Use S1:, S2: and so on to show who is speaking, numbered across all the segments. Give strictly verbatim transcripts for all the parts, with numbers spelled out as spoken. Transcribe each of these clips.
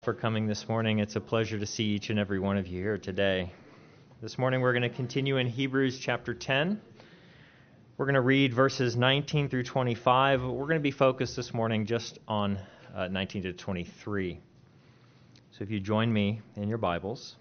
S1: For coming this morning. It's a pleasure to see each and every one of you here today. This morning we're going to continue in Hebrews chapter ten. We're going to read verses nineteen through twenty-five. We're going to be focused this morning just on uh, nineteen to twenty-three. So if you join me in your Bibles,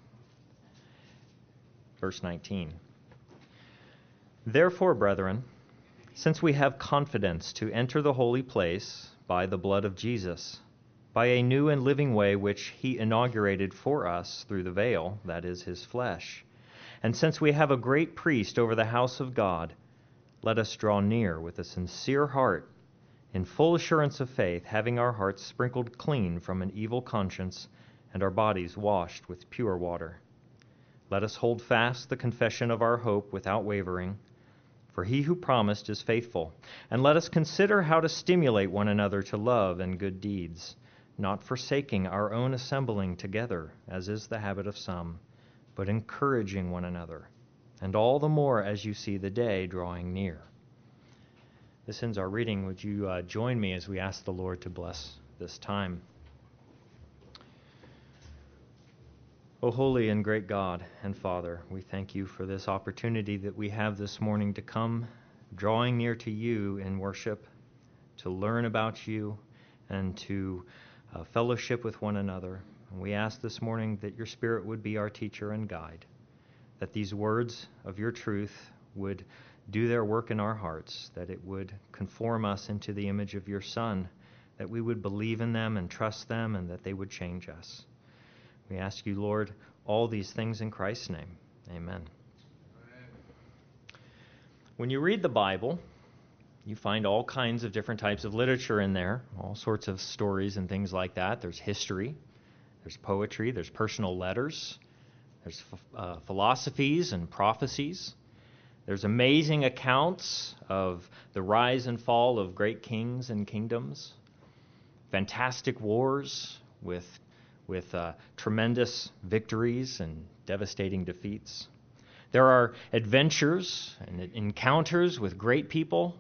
S1: verse nineteen. Therefore, brethren, since we have confidence to enter the holy place by the blood of Jesus, by a new and living way which he inaugurated for us through the veil, that is, his flesh. And since we have a great priest over the house of God, let us draw near with a sincere heart, in full assurance of faith, having our hearts sprinkled clean from an evil conscience and our bodies washed with pure water. Let us hold fast the confession of our hope without wavering, for he who promised is faithful. And let us consider how to stimulate one another to love and good deeds, not forsaking our own assembling together, as is the habit of some, but encouraging one another, and all the more as you see the day drawing near. This ends our reading. Would you uh, join me as we ask the Lord to bless this time? O holy and great God and Father, we thank you for this opportunity that we have this morning to come drawing near to you in worship, to learn about you, and to Uh, fellowship with one another. And we ask this morning that your Spirit would be our teacher and guide, that these words of your truth would do their work in our hearts, that it would conform us into the image of your Son, that we would believe in them and trust them, and that they would change us. We ask you, Lord, all these things in Christ's name. Amen. Amen. When you read the Bible, you find all kinds of different types of literature in there, all sorts of stories and things like that. There's history, there's poetry, there's personal letters, there's uh, philosophies and prophecies. There's amazing accounts of the rise and fall of great kings and kingdoms, fantastic wars with, with uh, tremendous victories and devastating defeats. There are adventures and encounters with great people.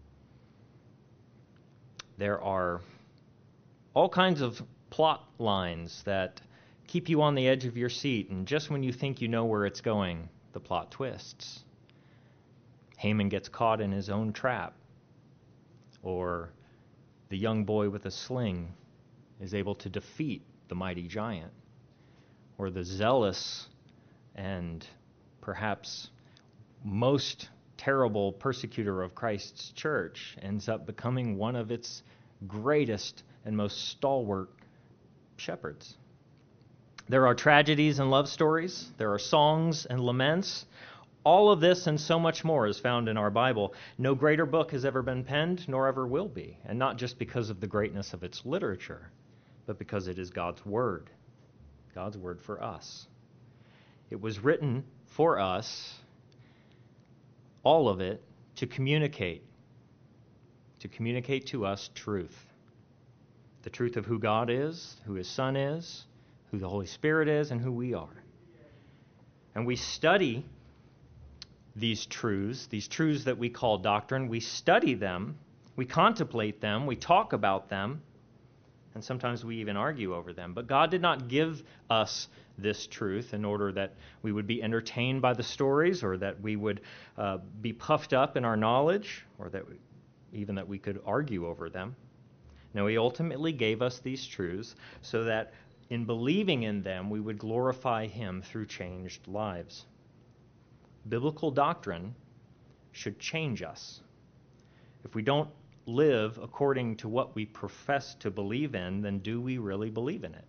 S1: There are all kinds of plot lines that keep you on the edge of your seat, and just when you think you know where it's going, the plot twists. Haman gets caught in his own trap, or the young boy with a sling is able to defeat the mighty giant, or the zealous and perhaps most terrible persecutor of Christ's church ends up becoming one of its greatest and most stalwart shepherds. There are tragedies and love stories. There are songs and laments. All of this and so much more is found in our Bible. No greater book has ever been penned, nor ever will be, and not just because of the greatness of its literature, but because it is God's Word, God's Word for us. It was written for us, all of it, to communicate, to communicate to us truth. The truth of who God is, who His Son is, who the Holy Spirit is, and who we are. And we study these truths, these truths that we call doctrine. We study them, we contemplate them, we talk about them, and sometimes we even argue over them. But God did not give us this truth in order that we would be entertained by the stories, or that we would uh, be puffed up in our knowledge, or that we, even that we could argue over them. No, He ultimately gave us these truths so that in believing in them, we would glorify Him through changed lives. Biblical doctrine should change us. If we don't live according to what we profess to believe in, then do we really believe in it?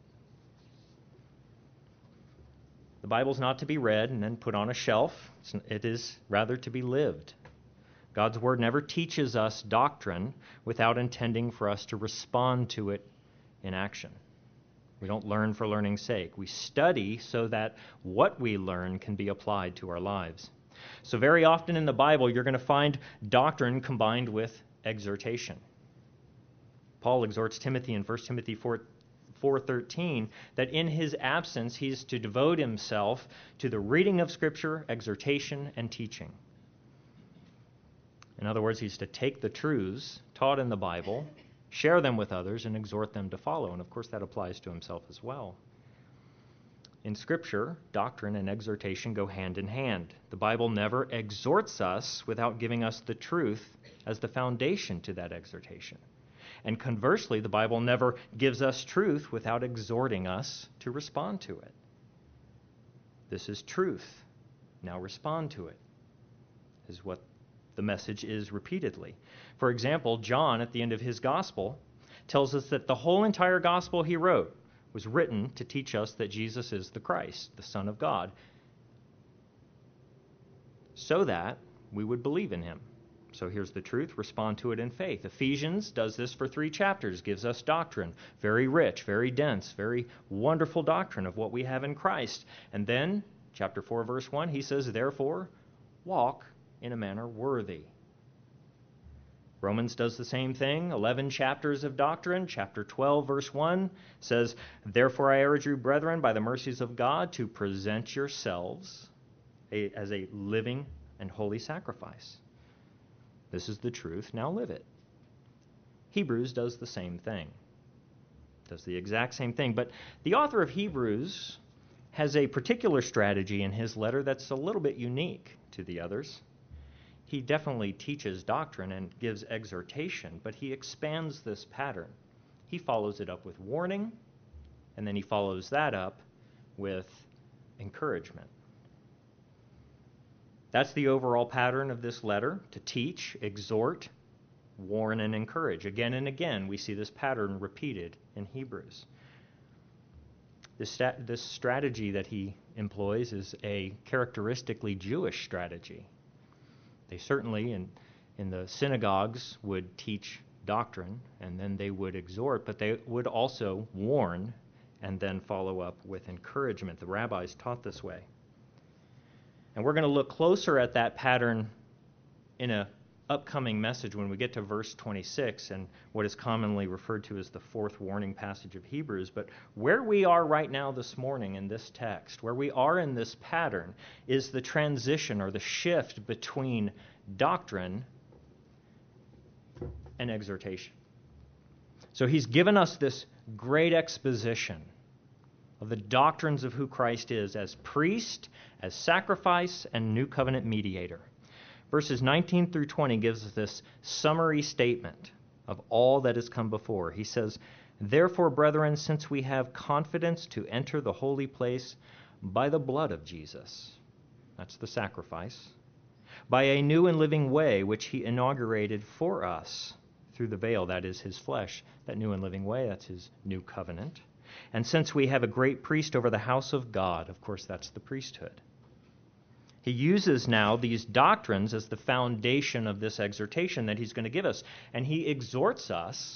S1: The Bible's not to be read and then put on a shelf. It is rather to be lived. God's Word never teaches us doctrine without intending for us to respond to it in action. We don't learn for learning's sake. We study so that what we learn can be applied to our lives. So very often in the Bible, you're going to find doctrine combined with exhortation. Paul exhorts Timothy in First Timothy four thirteen that in his absence he's to devote himself to the reading of Scripture, exhortation, and teaching. In other words, he's to take the truths taught in the Bible, share them with others, and exhort them to follow. And of course, that applies to himself as well. In Scripture, doctrine and exhortation go hand in hand. The Bible never exhorts us without giving us the truth as the foundation to that exhortation. And conversely, the Bible never gives us truth without exhorting us to respond to it. This is truth. Now respond to it, is what the message is repeatedly. For example, John, at the end of his gospel, tells us that the whole entire gospel he wrote was written to teach us that Jesus is the Christ, the Son of God, so that we would believe in him. So here's the truth, respond to it in faith. Ephesians does this for three chapters, gives us doctrine, very rich, very dense, very wonderful doctrine of what we have in Christ. And then, chapter four, verse one, he says, therefore, walk in a manner worthy. Romans does the same thing, eleven chapters of doctrine. Chapter twelve, verse one says, therefore I urge you, brethren, by the mercies of God, to present yourselves a, as a living and holy sacrifice. This is the truth, now live it. Hebrews does the same thing, does the exact same thing. But the author of Hebrews has a particular strategy in his letter that's a little bit unique to the others. He definitely teaches doctrine and gives exhortation, but he expands this pattern. He follows it up with warning, and then he follows that up with encouragement. That's the overall pattern of this letter, to teach, exhort, warn, and encourage. Again and again, we see this pattern repeated in Hebrews. This, stat- this strategy that he employs is a characteristically Jewish strategy. They certainly, in, in the synagogues, would teach doctrine, and then they would exhort, but they would also warn and then follow up with encouragement. The rabbis taught this way. And we're going to look closer at that pattern in an upcoming message when we get to verse twenty-six and what is commonly referred to as the fourth warning passage of Hebrews. But where we are right now this morning in this text, where we are in this pattern, is the transition or the shift between doctrine and exhortation. So he's given us this great exposition of the doctrines of who Christ is as priest, as sacrifice, and new covenant mediator. Verses nineteen through twenty gives us this summary statement of all that has come before. He says, therefore, brethren, since we have confidence to enter the holy place by the blood of Jesus, that's the sacrifice, by a new and living way which he inaugurated for us through the veil, that is his flesh, that new and living way, that's his new covenant. And since we have a great priest over the house of God, of course, that's the priesthood. He uses now these doctrines as the foundation of this exhortation that he's going to give us. And he exhorts us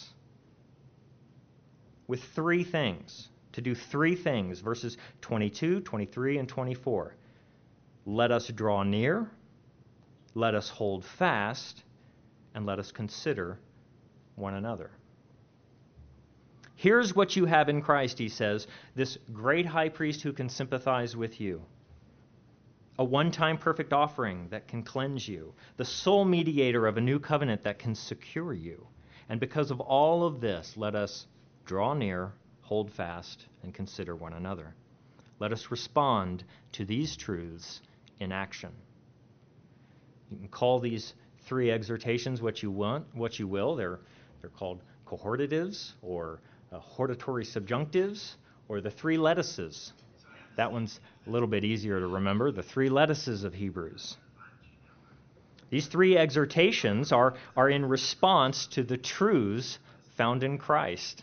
S1: with three things, to do three things, verses twenty-two, twenty-three, and twenty-four. Let us draw near, let us hold fast, and let us consider one another. Here's what you have in Christ, he says, this great high priest who can sympathize with you. A one-time perfect offering that can cleanse you. The sole mediator of a new covenant that can secure you. And because of all of this, let us draw near, hold fast, and consider one another. Let us respond to these truths in action. You can call these three exhortations what you want, what you will. They're, they're called cohortatives or uh, hortatory subjunctives, or the three lettuces. That one's a little bit easier to remember, the three lettuces of Hebrews. These three exhortations are, are in response to the truths found in Christ.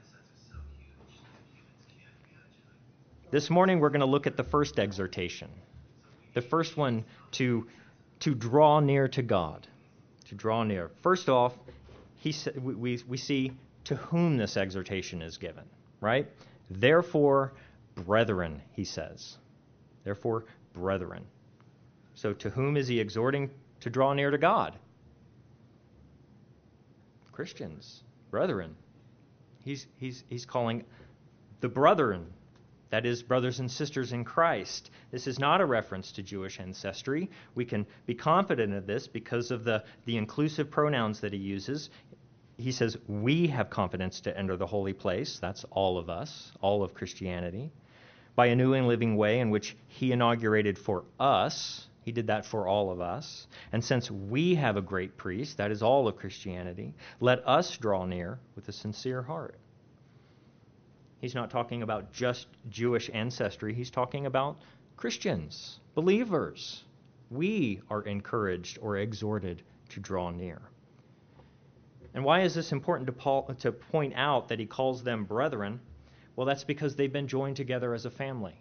S1: This morning we're going to look at the first exhortation. The first one, to, to draw near to God. To draw near. First off, he, we, we see to whom this exhortation is given, right? Therefore, brethren, he says. Therefore, brethren. So to whom is he exhorting to draw near to God? Christians, brethren. He's, he's, he's calling the brethren, that is, brothers and sisters in Christ. This is not a reference to Jewish ancestry. We can be confident of this because of the, the inclusive pronouns that he uses. he says, we have confidence to enter the holy place. That's all of us, all of Christianity, by a new and living way in which he inaugurated for us. He did that for all of us. And since we have a great priest, that is all of Christianity, let us draw near with a sincere heart. He's not talking about just Jewish ancestry. He's talking about Christians, believers. We are encouraged or exhorted to draw near. And why is this important to Paul to point out that he calls them brethren? Well, that's because they've been joined together as a family.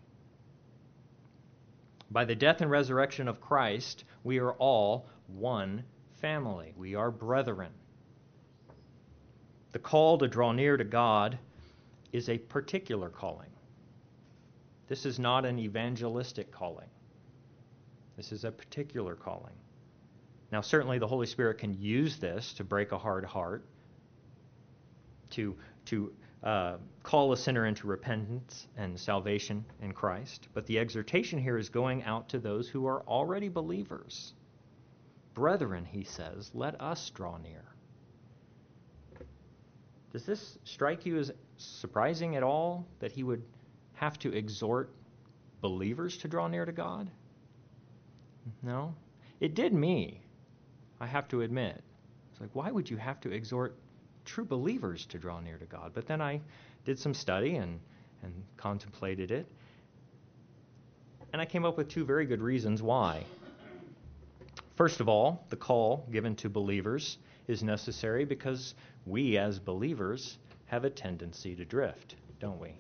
S1: By the death and resurrection of Christ, we are all one family. We are brethren. The call to draw near to God is a particular calling. This is not an evangelistic calling. This is a particular calling. Now, certainly the Holy Spirit can use this to break a hard heart, to, to uh, call a sinner into repentance and salvation in Christ. But the exhortation here is going out to those who are already believers. Brethren, he says, let us draw near. Does this strike you as surprising at all that he would have to exhort believers to draw near to God? No? It did me, I have to admit. It's like, why would you have to exhort true believers to draw near to God? But then I did some study and, and contemplated it. And I came up with two very good reasons why. First of all, the call given to believers is necessary because we as believers have a tendency to drift, don't we?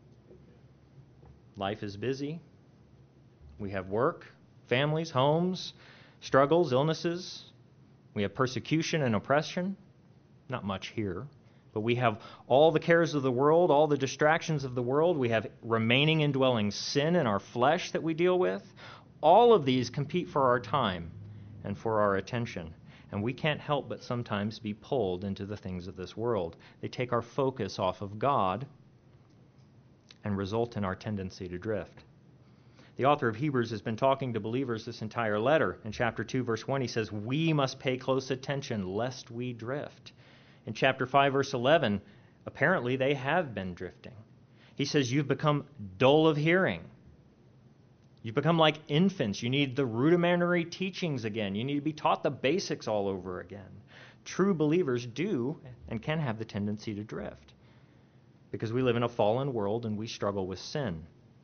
S1: Life is busy. We have work, families, homes, struggles, illnesses. We have persecution and oppression. Not much here. But we have all the cares of the world, all the distractions of the world. We have remaining indwelling sin in our flesh that we deal with. All of these compete for our time and for our attention. And we can't help but sometimes be pulled into the things of this world. They take our focus off of God and result in our tendency to drift. The author of Hebrews has been talking to believers this entire letter. In chapter two, verse one, he says, we must pay close attention lest we drift. In chapter five, verse eleven, apparently they have been drifting. He says, you've become dull of hearing. You've become like infants. You need the rudimentary teachings again. You need to be taught the basics all over again. True believers do and can have the tendency to drift because we live in a fallen world and we struggle with sin.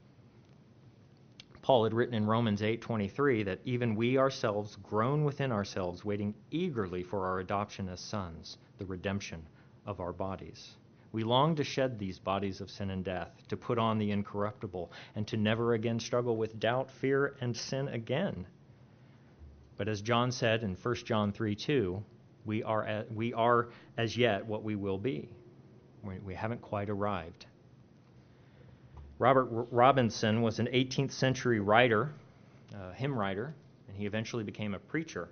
S1: Paul had written in Romans eight twenty-three that even we ourselves groan within ourselves, waiting eagerly for our adoption as sons, the redemption of our bodies. We long to shed these bodies of sin and death, to put on the incorruptible, and to never again struggle with doubt, fear, and sin again. But as John said in First John three two, we are, as, we are as yet what we will be. We, we haven't quite arrived. Robert Robinson was an eighteenth century writer, uh, hymn writer, and he eventually became a preacher.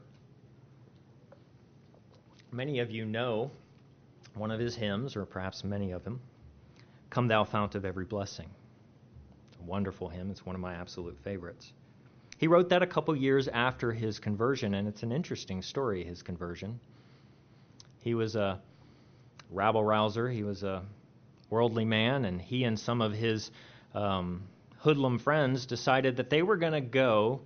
S1: Many of you know one of his hymns, or perhaps many of them, Come Thou Fount of Every Blessing. It's a wonderful hymn. It's one of my absolute favorites. He wrote that a couple years after his conversion, and it's an interesting story, his conversion. He was a rabble-rouser. He was a worldly man, and he and some of his um, hoodlum friends decided that they were going to go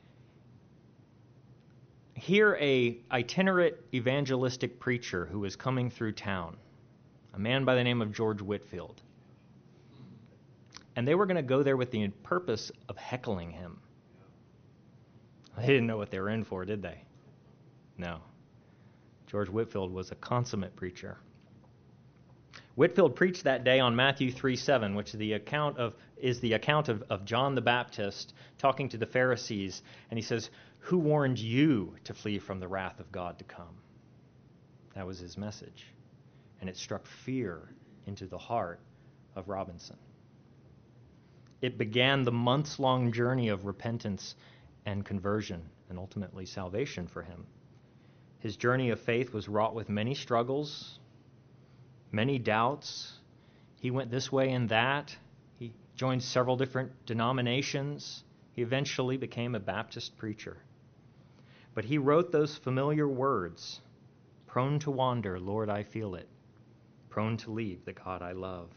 S1: hear a itinerant evangelistic preacher who was coming through town, a man by the name of George Whitefield. And they were going to go there with the purpose of heckling him. They didn't know what they were in for, did they? No. George Whitefield was a consummate preacher. Whitefield preached that day on Matthew three seven, which is the account of is the account of, of John the Baptist talking to the Pharisees, and he says, who warned you to flee from the wrath of God to come? That was his message. And it struck fear into the heart of Robinson. It began the months-long journey of repentance and conversion, and ultimately salvation for him. His journey of faith was wrought with many struggles, many doubts. He went this way and that. He joined several different denominations. He eventually became a Baptist preacher. But he wrote those familiar words, Prone to wander, Lord, I feel it. Prone to leave the God I love.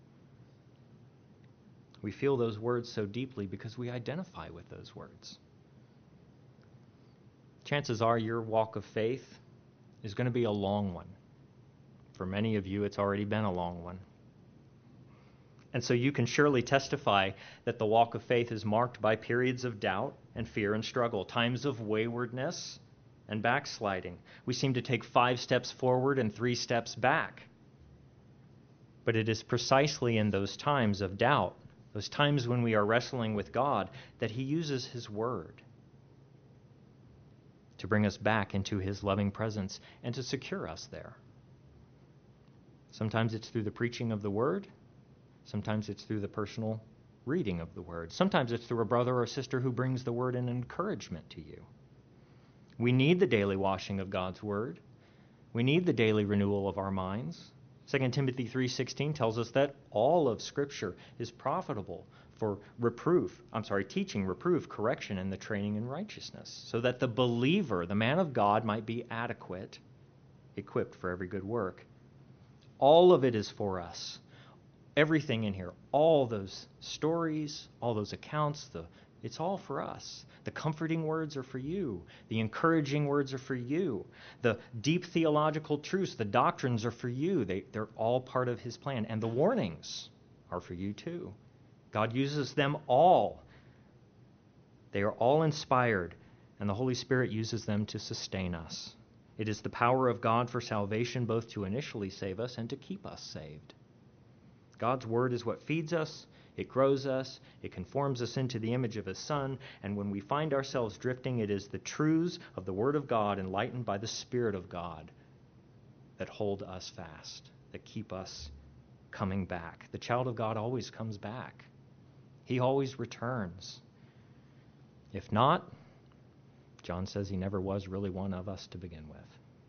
S1: We feel those words so deeply because we identify with those words. Chances are your walk of faith is going to be a long one. For many of you, it's already been a long one. And so you can surely testify that the walk of faith is marked by periods of doubt and fear and struggle, times of waywardness and backsliding. We seem to take five steps forward and three steps back. But it is precisely in those times of doubt, those times when we are wrestling with God, that He uses His Word to bring us back into His loving presence and to secure us there. Sometimes it's through the preaching of the Word. Sometimes it's through the personal reading of the Word. Sometimes it's through a brother or sister who brings the Word in encouragement to you. We need the daily washing of God's Word. We need the daily renewal of our minds. Second Timothy three sixteen tells us that all of Scripture is profitable for reproof, I'm sorry, teaching, reproof, correction, and the training in righteousness, so that the believer, the man of God, might be adequate, equipped for every good work. All of it is for us. Everything in here, all those stories, all those accounts, the it's all for us. The comforting words are for you. The encouraging words are for you. The deep theological truths, the doctrines are for you. They, they're all part of His plan. And the warnings are for you too. God uses them all. They are all inspired, and the Holy Spirit uses them to sustain us. It is the power of God for salvation, both to initially save us and to keep us saved. God's Word is what feeds us, it grows us, it conforms us into the image of His Son, and when we find ourselves drifting, it is the truths of the Word of God, enlightened by the Spirit of God, that hold us fast, that keep us coming back. The child of God always comes back. He always returns. If not, John says he never was really one of us to begin with.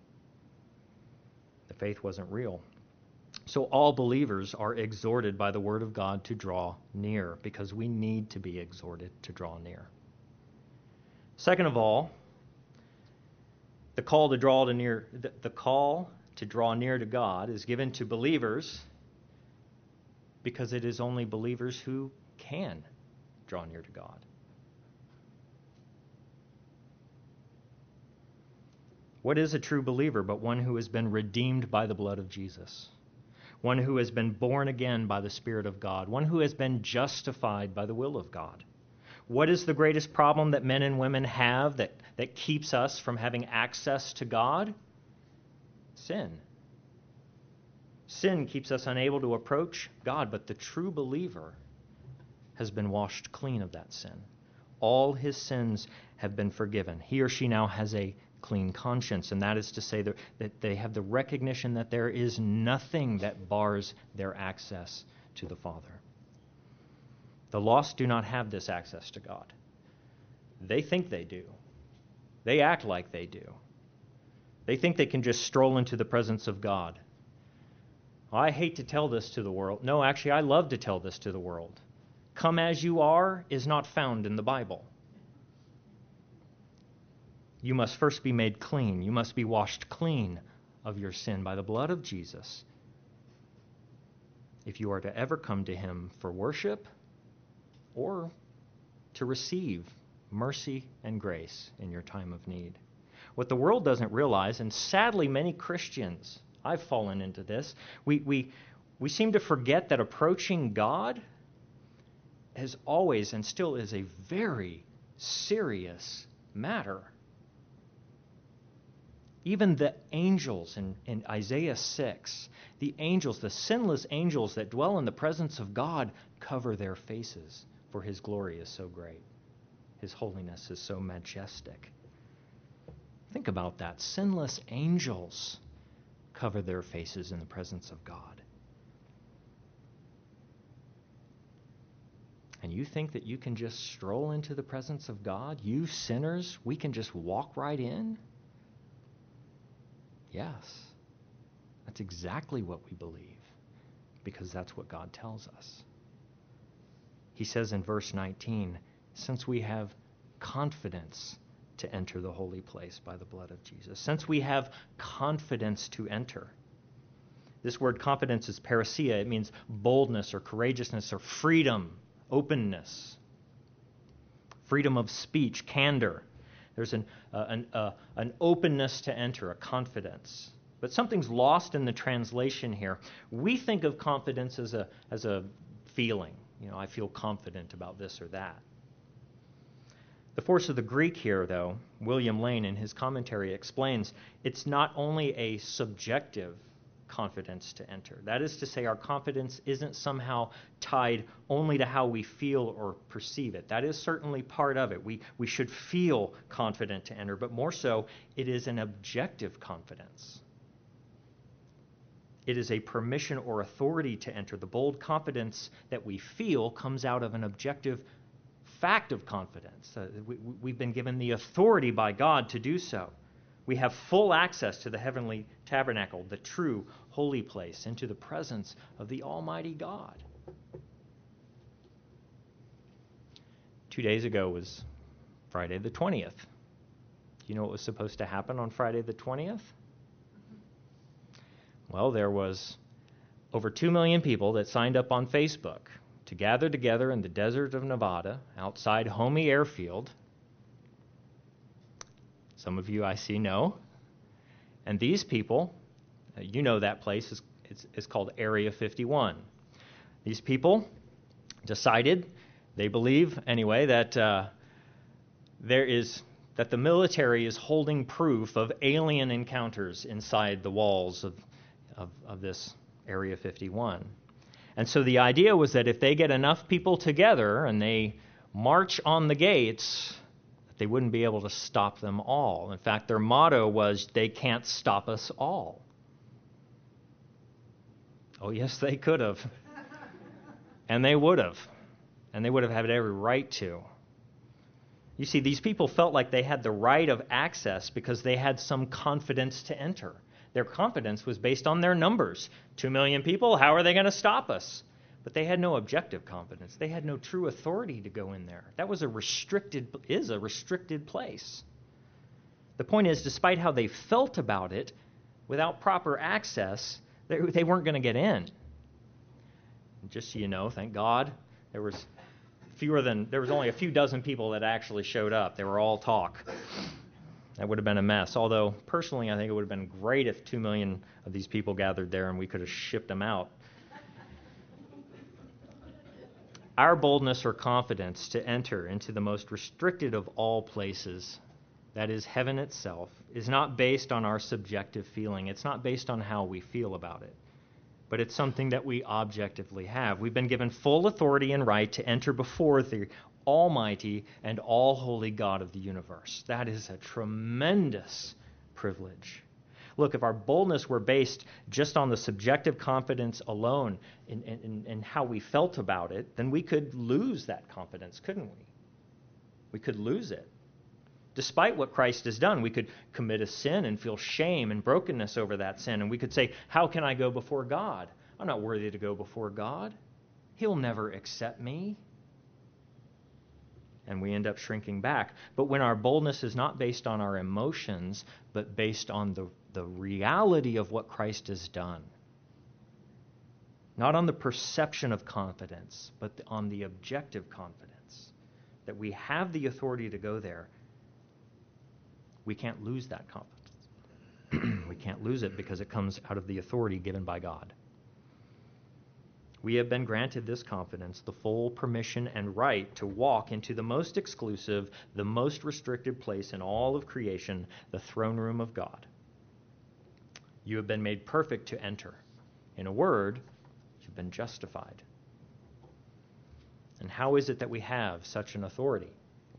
S1: The faith wasn't real. So all believers are exhorted by the Word of God to draw near, because we need to be exhorted to draw near. Second of all, the call to draw to near the, the call to draw near to God is given to believers because it is only believers who can draw near to God. What is a true believer but one who has been redeemed by the blood of Jesus? One who has been born again by the Spirit of God, one who has been justified by the will of God. What is the greatest problem that men and women have that, that keeps us from having access to God? Sin. Sin keeps us unable to approach God, but the true believer has been washed clean of that sin. All his sins have been forgiven. He or she now has a clean conscience, and that is to say that, that they have the recognition that there is nothing that bars their access to the Father. The lost do not have this access to God. They think they do. They act like they do. They think they can just stroll into the presence of God. I hate to tell this to the world. No, actually, I love to tell this to the world. Come as you are is not found in the Bible. You must first be made clean. You must be washed clean of your sin by the blood of Jesus if you are to ever come to Him for worship or to receive mercy and grace in your time of need. What the world doesn't realize, and sadly many Christians, I've fallen into this, we, we, we seem to forget that approaching God has always and still is a very serious matter. Even the angels in, in Isaiah six, the angels, the sinless angels that dwell in the presence of God, cover their faces, for His glory is so great. His holiness is so majestic. Think about that. Sinless angels cover their faces in the presence of God. And you think that you can just stroll into the presence of God? You sinners, we can just walk right in? Yes. That's exactly what we believe, because that's what God tells us. He says in verse nineteen, since we have confidence to enter the holy place by the blood of Jesus, since we have confidence to enter. This word confidence is parousia. It means boldness or courageousness or freedom, openness, freedom of speech, candor. There's an, uh, an, uh, an openness to enter, a confidence. But something's lost in the translation here. We think of confidence as a, as a feeling. You know, I feel confident about this or that. The force of the Greek here, though, William Lane in his commentary explains, it's not only a subjective confidence to enter. That is to say, our confidence isn't somehow tied only to how we feel or perceive it. That is certainly part of it. We, we should feel confident to enter, but more so, it is an objective confidence. It is a permission or authority to enter. The bold confidence that we feel comes out of an objective fact of confidence. Uh, we, we've been given the authority by God to do so. We have full access to the heavenly tabernacle, the true holy place, into the presence of the Almighty God. Two days ago was Friday the twentieth. Do you know what was supposed to happen on Friday the twentieth? Well, there was over two million people that signed up on Facebook to gather together in the desert of Nevada outside Homey Airfield. Some of you I see know. And these people, uh, you know that place is, is, is called Area fifty-one. These people decided, they believe anyway, that uh, there is that the military is holding proof of alien encounters inside the walls of, of, of this Area fifty-one. And so the idea was that if they get enough people together and they march on the gates, they wouldn't be able to stop them all. In fact, their motto was, they can't stop us all. Oh, yes, they could have. And they would have. And they would have had every right to. You see, these people felt like they had the right of access because they had some confidence to enter. Their confidence was based on their numbers. Two million people, how are they going to stop us? But they had no objective confidence. They had no true authority to go in there. That was a restricted, is a restricted place. The point is, despite how they felt about it, without proper access, they, they weren't going to get in. Just so you know, thank God, there was fewer than there was only a few dozen people that actually showed up. They were all talk. That would have been a mess. Although, personally, I think it would have been great if two million of these people gathered there and we could have shipped them out. Our boldness or confidence to enter into the most restricted of all places, that is heaven itself, is not based on our subjective feeling. It's not based on how we feel about it. But it's something that we objectively have. We've been given full authority and right to enter before the almighty and all-holy God of the universe. That is a tremendous privilege. Look, if our boldness were based just on the subjective confidence alone in, in, in how we felt about it, then we could lose that confidence, couldn't we? We could lose it. Despite what Christ has done, we could commit a sin and feel shame and brokenness over that sin, and we could say, how can I go before God? I'm not worthy to go before God. He'll never accept me. And we end up shrinking back. But when our boldness is not based on our emotions, but based on the, the reality of what Christ has done, not on the perception of confidence, but on the objective confidence, that we have the authority to go there, we can't lose that confidence. We can't lose it because it comes out of the authority given by God. We have been granted this confidence, the full permission and right to walk into the most exclusive, the most restricted place in all of creation, the throne room of God. You have been made perfect to enter. In a word, you've been justified. And how is it that we have such an authority?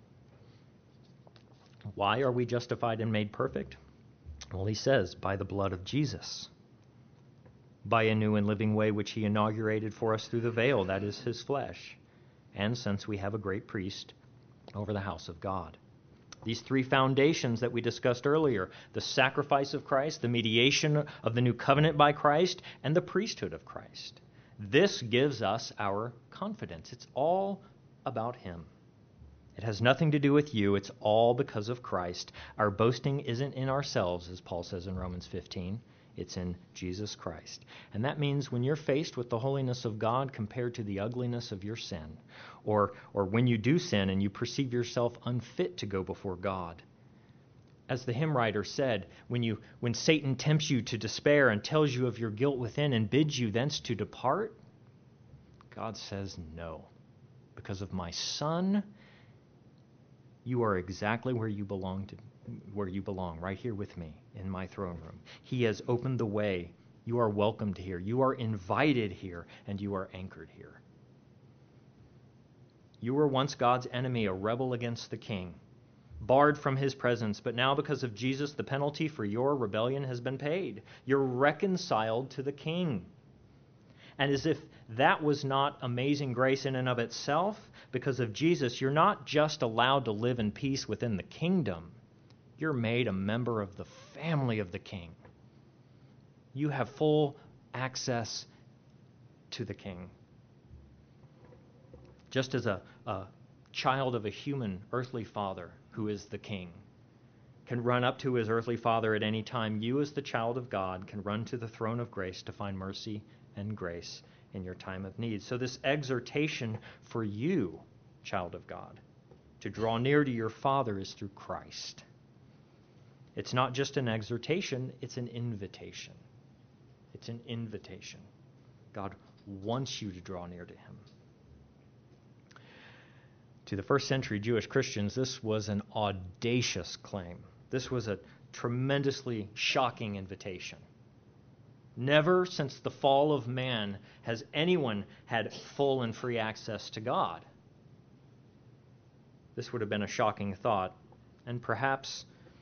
S1: Why are we justified and made perfect? Well, he says, by the blood of Jesus. By a new and living way which he inaugurated for us through the veil, that is his flesh, and since we have a great priest over the house of God. These three foundations that we discussed earlier, the sacrifice of Christ, the mediation of the new covenant by Christ, and the priesthood of Christ. This gives us our confidence. It's all about him. It has nothing to do with you. It's all because of Christ. Our boasting isn't in ourselves, as Paul says in Romans fifteen. It's in Jesus Christ. And that means when you're faced with the holiness of God compared to the ugliness of your sin, or, or when you do sin and you perceive yourself unfit to go before God, as the hymn writer said, when you when Satan tempts you to despair and tells you of your guilt within and bids you thence to depart, God says, no. Because of my Son, you are exactly where you belong to, where you belong, right here with me in my throne room. He has opened the way. You are welcomed here. You are invited here, and you are anchored here. You were once God's enemy, a rebel against the King, barred from his presence, but now because of Jesus, the penalty for your rebellion has been paid. You're reconciled to the King. And as if that was not amazing grace in and of itself, because of Jesus, you're not just allowed to live in peace within the kingdom. You're made a member of the family of the King. You have full access to the King. Just as a, a child of a human earthly father who is the King can run up to his earthly father at any time, you as the child of God can run to the throne of grace to find mercy and grace in your time of need. So this exhortation for you, child of God, to draw near to your Father is through Christ. It's not just an exhortation, it's an invitation. It's an invitation. God wants you to draw near to him. To the first century Jewish Christians, this was an audacious claim. This was a tremendously shocking invitation. Never since the fall of man has anyone had full and free access to God. This would have been a shocking thought, and perhaps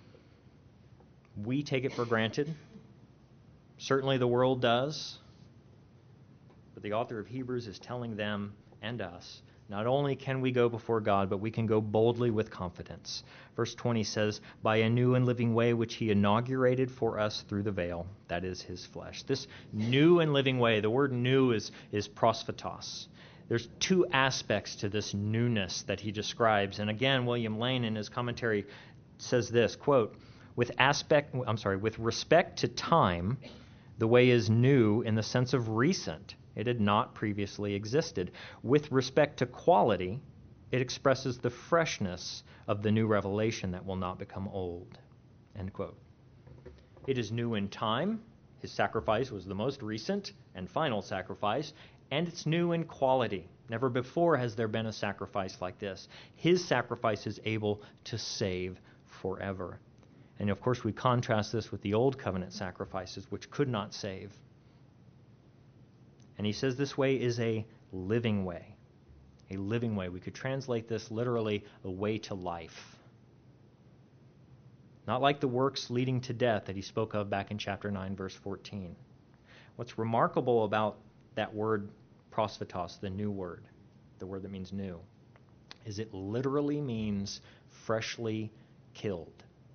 S1: we take it for granted. Certainly the world does. But the author of Hebrews is telling them and us, not only can we go before God, but we can go boldly with confidence. Verse twenty says, by a new and living way which he inaugurated for us through the veil, that is his flesh. This new and living way, the word new is, is prosphatos. There's two aspects to this newness that he describes. And again, William Lane in his commentary says this, quote, with aspect, I'm sorry, with respect to time, the way is new in the sense of recent. It had not previously existed. With respect to quality, it expresses the freshness of the new revelation that will not become old. End quote. It is new in time. His sacrifice was the most recent and final sacrifice, and it's new in quality. Never before has there been a sacrifice like this. His sacrifice is able to save forever. And of course, we contrast this with the old covenant sacrifices, which could not save. And he says this way is a living way. A living way. We could translate this literally, a way to life. Not like the works leading to death that he spoke of back in chapter nine, verse fourteen. What's remarkable about that word prosphatos, the new word, the word that means new, is it literally means freshly killed.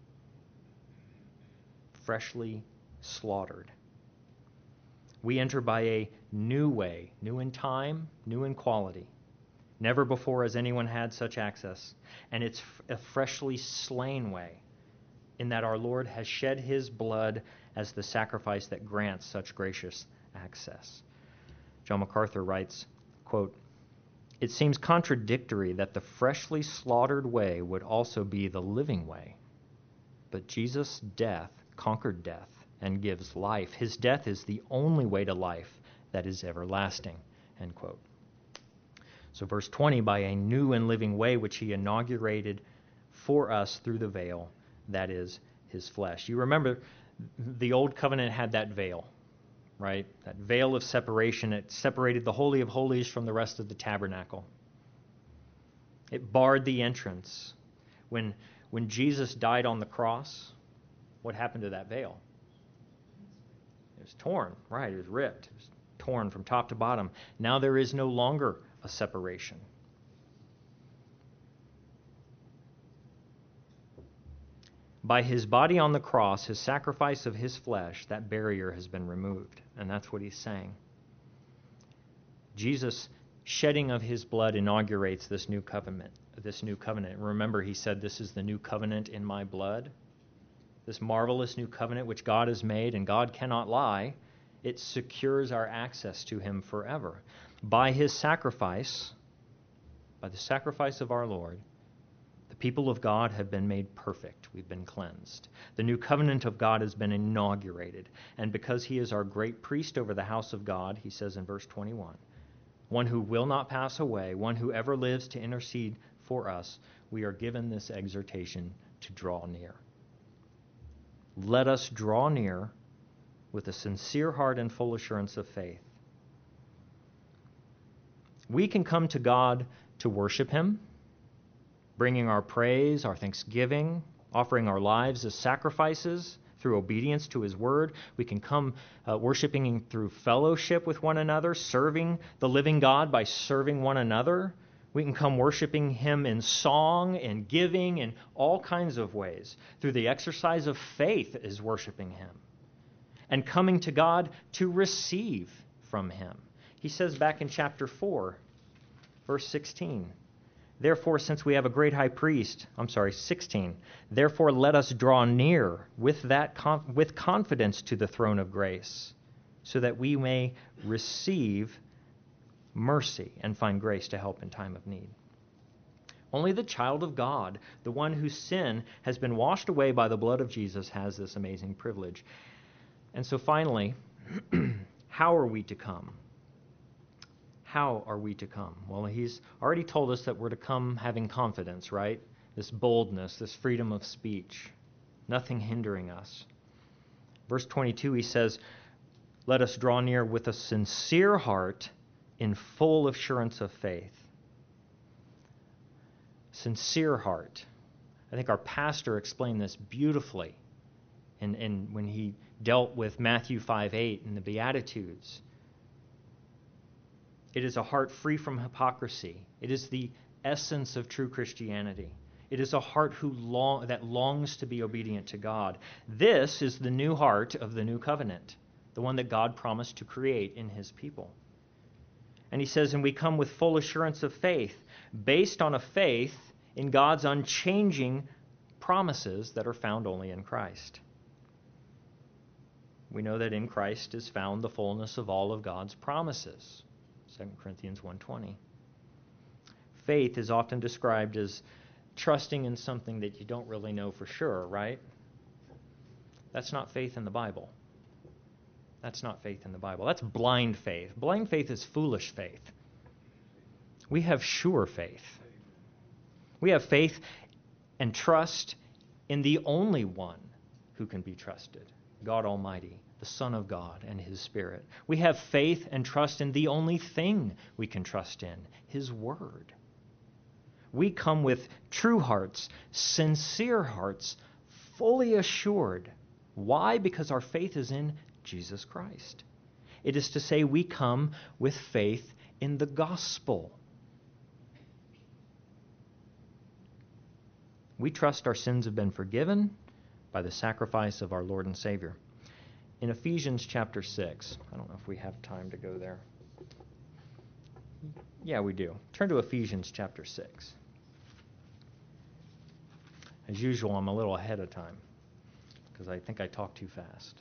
S1: Freshly slaughtered. We enter by a new way, new in time, new in quality. Never before has anyone had such access. And it's a freshly slain way, in that our Lord has shed his blood as the sacrifice that grants such gracious access. John MacArthur writes, quote, it seems contradictory that the freshly slaughtered way would also be the living way. But Jesus' death conquered death and gives life. His death is the only way to life that is everlasting. End quote. So verse twenty, by a new and living way which he inaugurated for us through the veil, that is his flesh. You remember the old covenant had that veil, right? That veil of separation. It separated the Holy of Holies from the rest of the tabernacle. It barred the entrance. When, when Jesus died on the cross, what happened to that veil? It was torn, right? It was ripped. It was torn from top to bottom. Now there is no longer a separation. By his body on the cross, his sacrifice of his flesh, that barrier has been removed. And that's what he's saying. Jesus shedding of his blood inaugurates this new covenant. This new covenant. Remember, he said, "This is the new covenant in my blood." This marvelous new covenant which God has made, and God cannot lie, it secures our access to him forever. By his sacrifice, by the sacrifice of our Lord, the people of God have been made perfect. We've been cleansed. The new covenant of God has been inaugurated. And because he is our great priest over the house of God, he says in verse twenty-one, one who will not pass away, one who ever lives to intercede for us, we are given this exhortation to draw near. Let us draw near with a sincere heart and full assurance of faith. We can come to God to worship him, bringing our praise, our thanksgiving, offering our lives as sacrifices through obedience to his word. We can come uh, worshiping him through fellowship with one another, serving the living God by serving one another. We can come worshiping him in song and giving in all kinds of ways. Through the exercise of faith is worshiping him. And coming to God to receive from him. He says back in chapter four, verse sixteen, therefore, since we have a great high priest, I'm sorry, sixteen, therefore let us draw near with that conf- with confidence to the throne of grace, so that we may receive mercy and find grace to help in time of need. Only the child of God, the one whose sin has been washed away by the blood of Jesus, has this amazing privilege. And so finally, how are we to come? How are we to come? Well, he's already told us that we're to come having confidence, right? This boldness, this freedom of speech, nothing hindering us. Verse twenty-two, he says, let us draw near with a sincere heart in full assurance of faith. Sincere heart. I think our pastor explained this beautifully in, in when he dealt with Matthew five eight and the Beatitudes. It is a heart free from hypocrisy. It is the essence of true Christianity. It is a heart who long, that longs to be obedient to God. This is the new heart of the new covenant, the one that God promised to create in his people. And he says, and we come with full assurance of faith, based on a faith in God's unchanging promises that are found only in Christ. We know that in Christ is found the fullness of all of God's promises. Second Corinthians one twenty. Faith is often described as trusting in something that you don't really know for sure, right? That's not faith in the Bible. That's not faith in the Bible. That's blind faith. Blind faith is foolish faith. We have sure faith. We have faith and trust in the only one who can be trusted, God Almighty, the Son of God and his Spirit. We have faith and trust in the only thing we can trust in, his word. We come with true hearts, sincere hearts, fully assured. Why? Because our faith is in Jesus Christ. It is to say we come with faith in the gospel. We trust our sins have been forgiven by the sacrifice of our Lord and Savior. In Ephesians chapter six, I don't know if we have time to go there. Yeah, we do. Turn to Ephesians chapter six. As usual, I'm a little ahead of time because I think I talk too fast.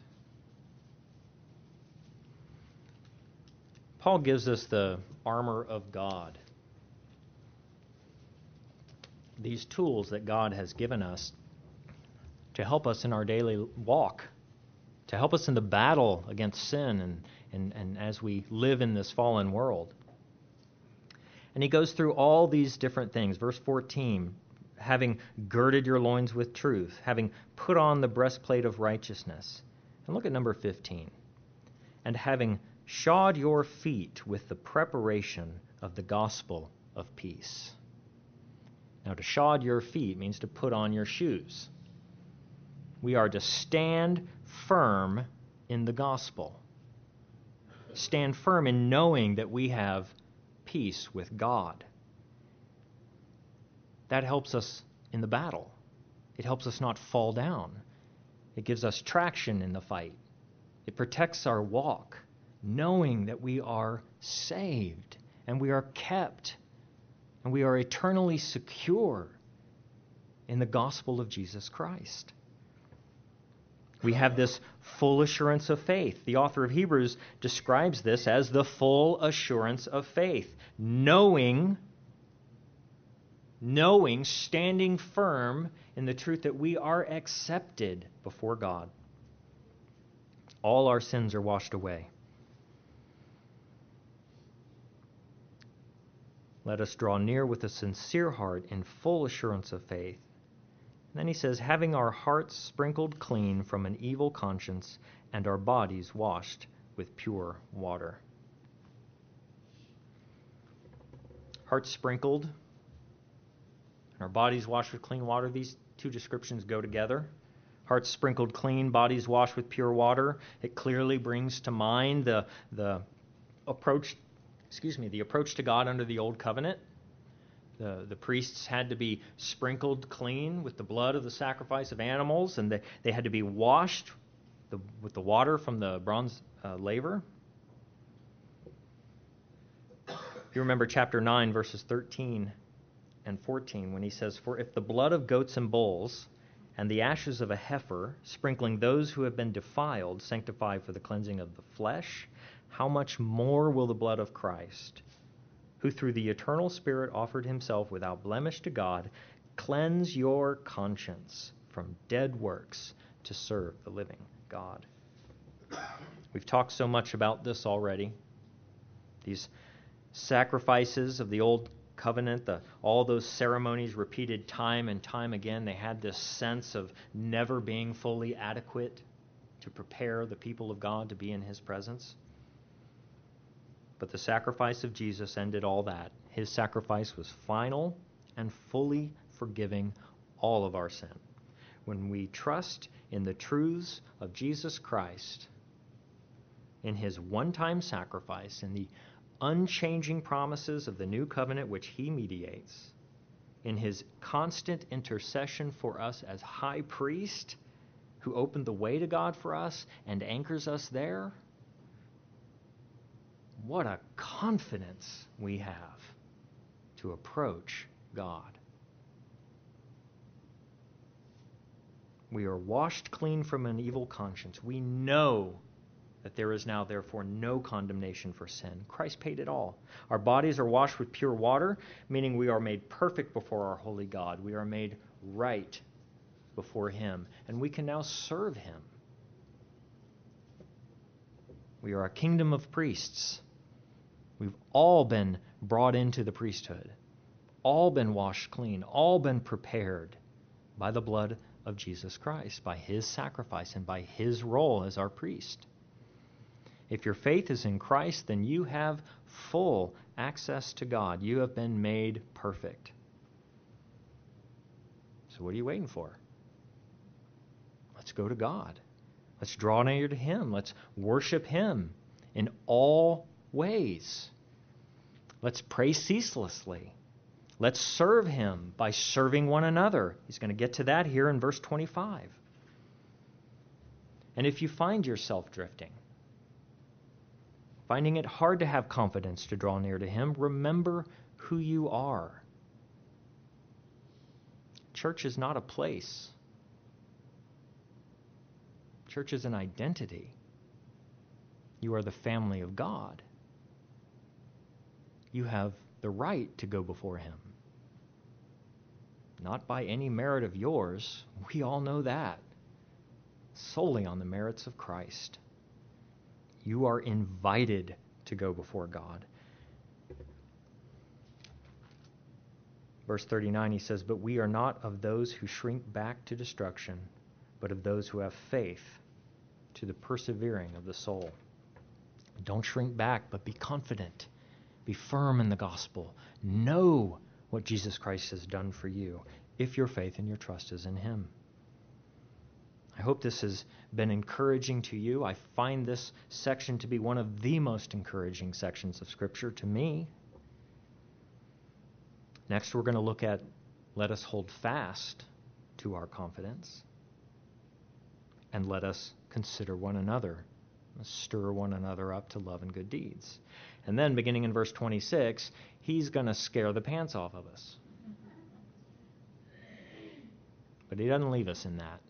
S1: Paul gives us the armor of God. These tools that God has given us to help us in our daily walk, to help us in the battle against sin and, and, and as we live in this fallen world. And he goes through all these different things. Verse fourteen, having girded your loins with truth, having put on the breastplate of righteousness. And look at number fifteen. And having shod your feet with the preparation of the gospel of peace. Now, to shod your feet means to put on your shoes. We are to stand firm in the gospel. Stand firm in knowing that we have peace with God. That helps us in the battle. It helps us not fall down. It gives us traction in the fight. It protects our walk, knowing that we are saved and we are kept, and we are eternally secure in the gospel of Jesus Christ. We have this full assurance of faith. The author of Hebrews describes this as the full assurance of faith, knowing, knowing, standing firm in the truth that we are accepted before God. All our sins are washed away. Let us draw near with a sincere heart in full assurance of faith. And then he says, having our hearts sprinkled clean from an evil conscience and our bodies washed with pure water. Hearts sprinkled and our bodies washed with clean water. These two descriptions go together. Hearts sprinkled clean, bodies washed with pure water. It clearly brings to mind the, the approach, excuse me, the approach to God under the Old Covenant. The, the priests had to be sprinkled clean with the blood of the sacrifice of animals, and they, they had to be washed the, with the water from the bronze uh, laver. If you remember chapter nine, verses thirteen and fourteen, when he says, for if the blood of goats and bulls and the ashes of a heifer, sprinkling those who have been defiled, sanctify for the cleansing of the flesh, how much more will the blood of Christ, who through the eternal Spirit offered himself without blemish to God, cleanse your conscience from dead works to serve the living God. We've talked so much about this already. These sacrifices of the Old Covenant, the, all those ceremonies repeated time and time again, they had this sense of never being fully adequate to prepare the people of God to be in his presence. But the sacrifice of Jesus ended all that. His sacrifice was final and fully forgiving all of our sin. When we trust in the truths of Jesus Christ, in his one-time sacrifice, in the unchanging promises of the new covenant which he mediates, in his constant intercession for us as high priest who opened the way to God for us and anchors us there, what a confidence we have to approach God. We are washed clean from an evil conscience. We know that there is now, therefore, no condemnation for sin. Christ paid it all. Our bodies are washed with pure water, meaning we are made perfect before our holy God. We are made right before him, and we can now serve him. We are a kingdom of priests. We've all been brought into the priesthood, all been washed clean, all been prepared by the blood of Jesus Christ, by his sacrifice and by his role as our priest. If your faith is in Christ, then you have full access to God. You have been made perfect. So what are you waiting for? Let's go to God. Let's draw near to him. Let's worship him in all ways. Let's pray ceaselessly. Let's serve him by serving one another. He's going to get to that here in verse twenty-five. And if you find yourself drifting, finding it hard to have confidence to draw near to him, remember who you are. Church is not a place. Church is an identity. You are the family of God. You have the right to go before him. Not by any merit of yours. We all know that. Solely on the merits of Christ. You are invited to go before God. Verse thirty-nine, he says, but we are not of those who shrink back to destruction, but of those who have faith to the persevering of the soul. Don't shrink back, but be confident. Be firm in the gospel. Know what Jesus Christ has done for you if your faith and your trust is in him. I hope this has been encouraging to you. I find this section to be one of the most encouraging sections of Scripture to me. Next, we're going to look at, let us hold fast to our confidence, and let us consider one another Stir one another up to love and good deeds. And then, beginning in verse twenty-six, he's going to scare the pants off of us. But he doesn't leave us in that.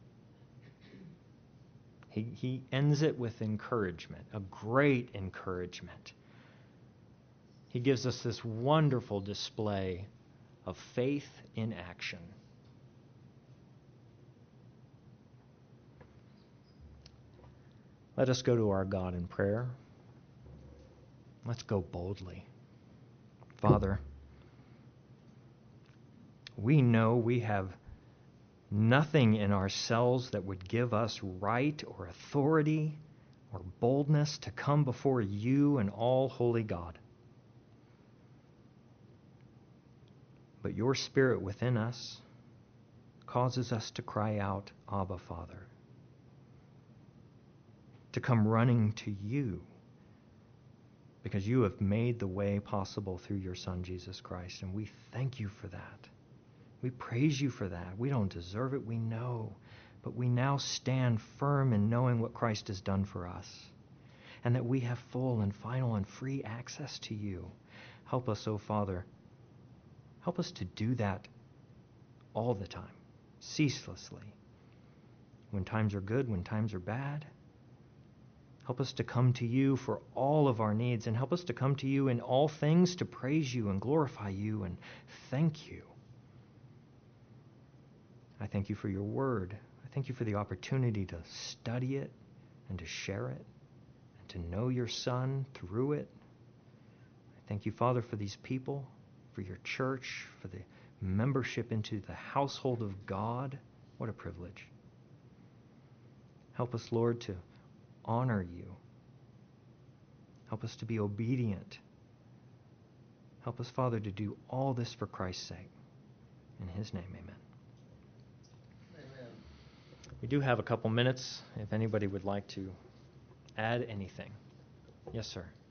S1: He, he ends it with encouragement, a great encouragement. He gives us this wonderful display of faith in action. Let us go to our God in prayer. Let's go boldly. Father, we know we have nothing in ourselves that would give us right or authority or boldness to come before you and all holy God. But your Spirit within us causes us to cry out, Abba, Father, to come running to you because you have made the way possible through your Son, Jesus Christ, and we thank you for that. We praise you for that. We don't deserve it, we know, but we now stand firm in knowing what Christ has done for us and that we have full and final and free access to you. Help us, O Father. Help us to do that all the time, ceaselessly. When times are good, when times are bad. Help us to come to you for all of our needs, and help us to come to you in all things to praise you and glorify you and thank you. I thank you for your word. I thank you for the opportunity to study it and to share it and to know your Son through it. I thank you, Father, for these people, for your church, for the membership into the household of God. What a privilege. Help us, Lord, to honor you. Help us to be obedient. Help us, Father, to do all this for Christ's sake. In his name, amen. Amen. We do have a couple minutes if anybody would like to add anything. Yes, sir.